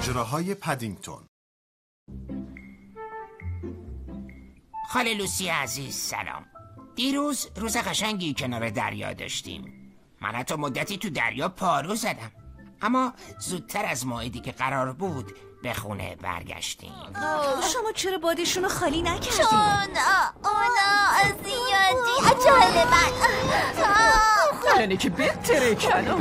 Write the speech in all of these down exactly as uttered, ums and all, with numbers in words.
ماجراهای پدینگتون. خاله لوسی عزیز سلام. دیروز روز قشنگی کنار دریا داشتیم. من حتی مدتی تو دریا پارو زدم، اما زودتر از موعدی که قرار بود به خونه برگشتیم. شما چرا بادشونو خالی نکردین؟ چون اونا زیادی عجله من. یعنی که بهتره کلام.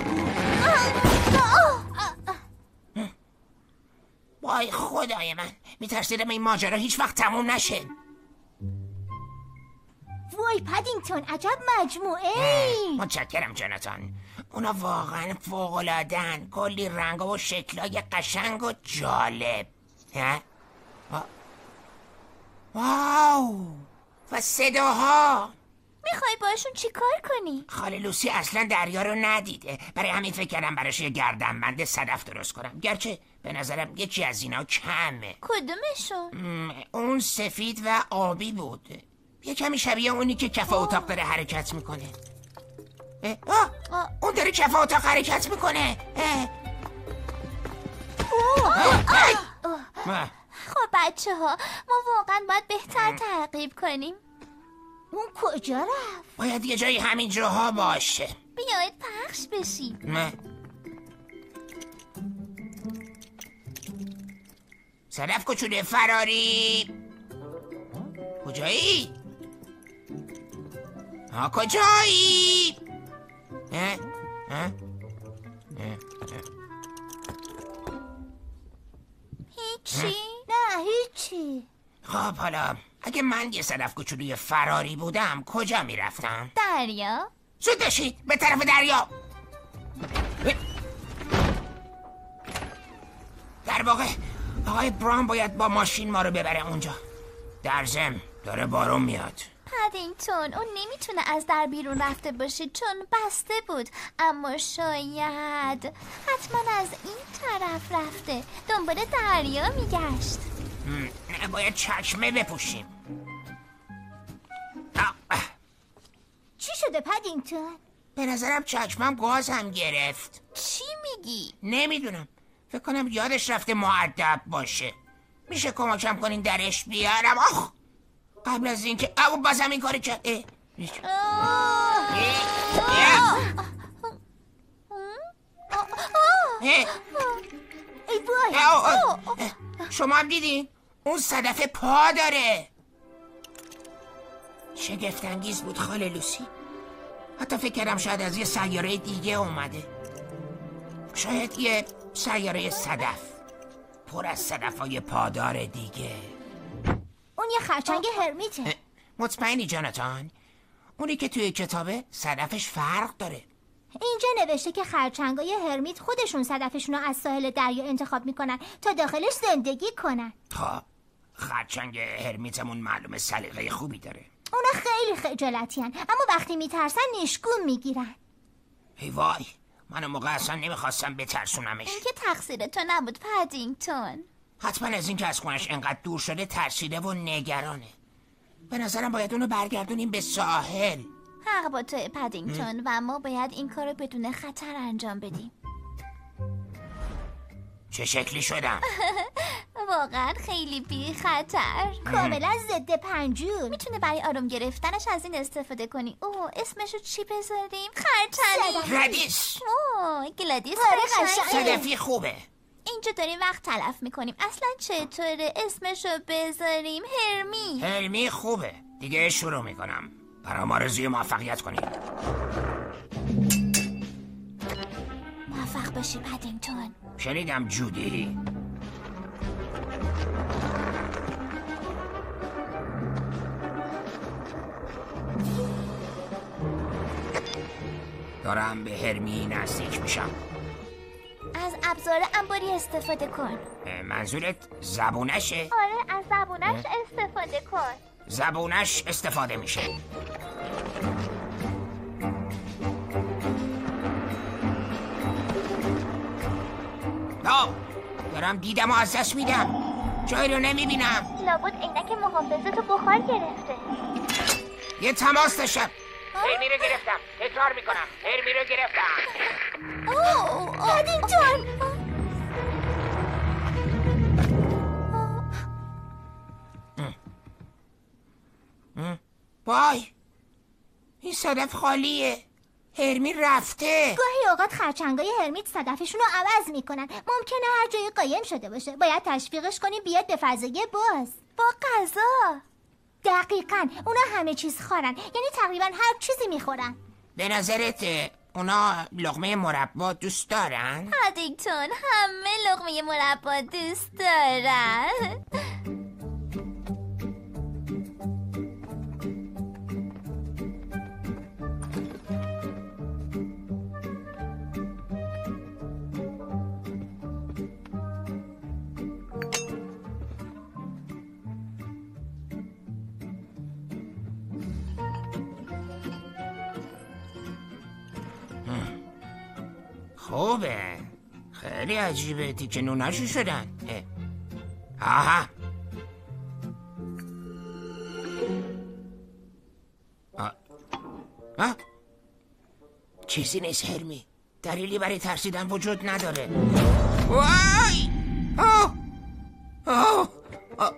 وای خدای من، میترسیدم این ماجرا هیچ وقت تموم نشه. وای پدینگتون، عجب مجموعه. متشکرم جاناتان، اونا واقعا فوق‌العاده‌ان. کلی رنگ و شکلای قشنگ و جالب. ها؟ واو، و صداها. میخوای باشون چی کار کنی؟ خاله لوسی اصلا دریا رو ندیده، برای همین فکر کردم براش یه گردنبند صدف درست کنم، گرچه به نظرم یکی از اینا کمه. کدومشون؟ اون سفید و آبی بود، یه کمی شبیه اونی که کف اتاق داره حرکت میکنه. آه، آه، اون داره کف اتاق حرکت میکنه. خب بچه ها، ما واقعا باید بهتر تعقیب کنیم. اون کجا رفت؟ باید یه جایی همین جاها باشه. بیایید پخش بشیم. نه. صدف کوچولوی فراری، کجایی؟ ها کجایی؟ اه؟ اه؟ هیچی؟ نه هیچی. خب حالا اگه من یه صدف کوچولوی فراری بودم کجا میرفتم؟ دریا؟ زود باشید، به طرف دریا. در واقع آقای براون باید با ماشین ما رو ببره اونجا. در ضمن داره بارون میاد. پدینگتون، اون نمیتونه از در بیرون رفته باشه چون بسته بود، اما شاید حتما از این طرف رفته، دنبال دریا میگشت. باید چکمه بپوشیم. چی شده پدینگتون؟ به نظرم چکمم گازم گرفت. چی میگی؟ نمیدونم، فکر کنم یادش رفته مؤدب باشه. میشه کمکم کنین درش بیارم؟ آخ، قبل از اینکه او بازم این کاری کرد. ای وای، شما هم دیدین؟ اون صدف پا داره. شگفت انگیز بود خاله لوسی. حتی فکر کردم شاید از یه سیاره دیگه اومده، شاید یه سیاره صدف پر از صدفای پادار دیگه. اون یه خرچنگ هرمیته. مطمئنی جاناتان؟ اونی که توی کتابه صدفش فرق داره. اینجا نوشته که خرچنگای هرمیت خودشون صدفشون رو از ساحل دریا انتخاب میکنن تا داخلش زندگی کنن. خب خرچنگ هرمیتمون معلومه سلیقه خوبی داره. اونا خیلی خجالتی هن، اما وقتی میترسن نشگون میگیرن. ای وای، من اون موقع اصلا نمیخواستم بترسونمش. این که تقصیر تو نبود پدینگتون. حتما از این که از خونش انقدر دور شده ترسیده و نگرانه. به نظرم باید اونو برگردونیم به ساحل. حق با توی پدینگتون، و ما باید این کارو بدون خطر انجام بدیم. چه شکلی شدم؟ واقعا خیلی بی خطر، کاملا ضد پنجول. میتونه برای آروم گرفتنش از این استفاده کنی. اوه، اسمشو چی بذاریم؟ خرچنگ. گلادیس. اوه، گلادیس خرچنگ. صدفی خوبه. اینجا داریم وقت تلف میکنیم. اصلا چطوره اسمشو بذاریم؟ هرمی. هرمی خوبه. دیگه شروع میکنم. برام آرزوی موفقیت کنید. موفق باشی پدینگتون. شنیدم جودی. دارم به هرمی نزدیک میشم. از ابزار انباری استفاده کن. منظورت زبونشه؟ آره، از زبونش استفاده کن. زبونش استفاده میشه. نه، دارم دیدم و از دست میدم. جایی رو نمیبینم. لابد عینک محافظتو بخار گرفته. یه تماس داشتم. هرمی رو گرفتم. تکرار میکنم، هرمی رو گرفتم. اوه، پدینگتون. وای، این صدف خالیه. هرمی رفته. گاهی اوقات خرچنگای هرمیت صدفشون رو عوض میکنن. ممکنه هر جایی قایم شده باشه. باید تشویقش کنی بیاد به فضای باز با غذا. دقیقاً. اونا همه چیز خورن، یعنی تقریبا هر چیزی میخورن. به نظرت اونا لقمه مربا دوست دارن؟ پادینگتون همه لقمه مربا دوست دارن. خوبه، خیلی عجیبه. تیکه نوناشو شدن. آها، آه. آه. چیزی نیست هرمی، دلیلی برای ترسیدن وجود نداره. وای! آه! آه! آه!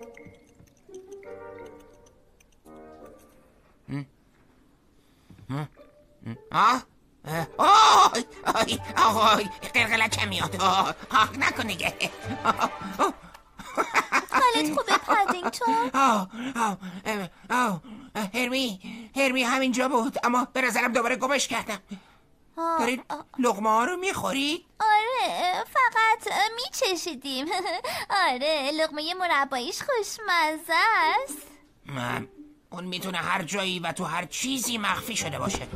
آه! آی آی آی قلقلکم میاد. آه آه نکن دیگه. حالت خوبه پادینگتون؟ آه آه آه هرمی هرمی همینجا بود، اما به نظرم دوباره گمش کردم. دارید لقمه ها رو میخورید؟ آره، فقط میچشیدیم. آره، لقمه مرباییش خوشمزه است. من اون میتونه هر جایی و تو هر چیزی مخفی شده باشه.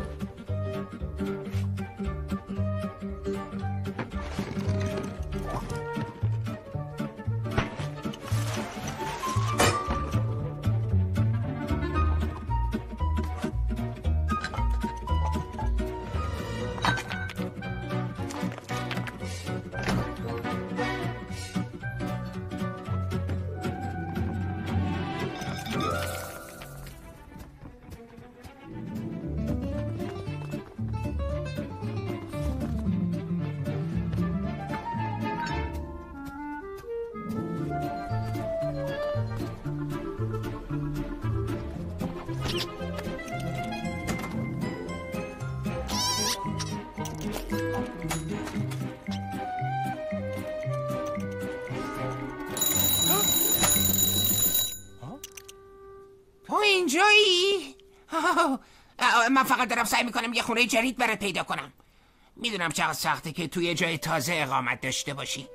تو اینجایی؟ من فقط دارم سعی میکنم یه خونه جدید برات پیدا کنم. میدونم چقدر سخته که توی جای تازه اقامت داشته باشی.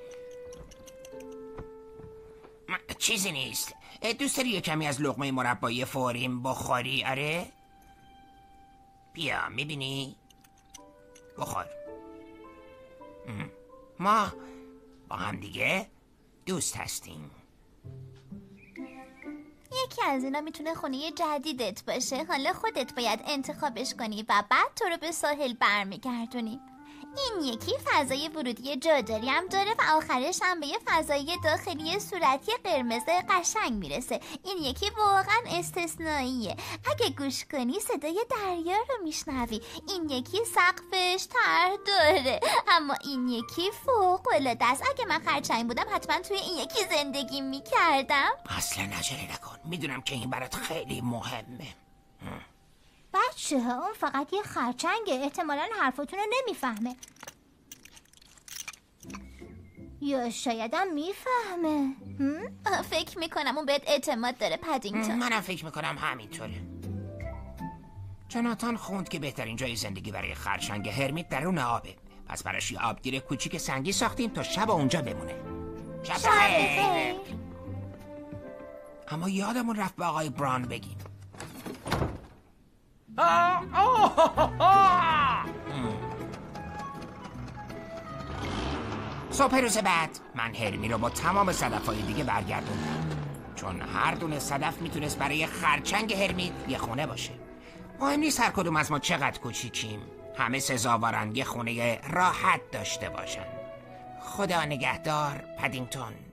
چیزی نیست. دوست داری یه کمی از لقمه مربایی فوریم بخوری؟ آره؟ بیا میبینی؟ بخور. ما با هم دیگه دوست هستیم. یکی از اینا میتونه خونه جدیدت باشه. حالا خودت باید انتخابش کنی و بعد تو رو به ساحل برمیگردونی. این یکی فضای ورودی جاداری هم داره و آخرش هم به یه فضای داخلی صورتی قرمز قشنگ میرسه. این یکی واقعا استثنائیه. اگه گوش کنی صدای دریا رو میشنوی. این یکی سقفش تر داره، اما این یکی فوق‌العاده است. اگه من خرچنگ بودم حتما توی این یکی زندگی میکردم. اصلا عجله نکن، میدونم که این برات خیلی مهمه. بچه ها اون فقط یه خرچنگه، احتمالاً حرفتون رو نمیفهمه، یا شایدم میفهمه. فکر میکنم اون بهت اعتماد داره پادینگتون. منم فکر میکنم همینطوره. جوناتان خوند که بهترین جای زندگی برای خرچنگ هرمیت درون آبه، پس براش یه آبگیر کوچیک سنگی ساختیم تا شب اونجا بمونه. شب بخیر. اما یادمون رفت به آقای بران بگیم. صبح روز بعد من هرمی رو با تمام صدف‌های دیگه برگردوندم، چون هر دونه صدف میتونست برای خرچنگ هرمی یه خونه باشه. مهم نیست هر کدوم از ما چقدر کوچیکیم، همه سزاوارن یه خونه راحت داشته باشن. خدا نگهدار پادینگتون.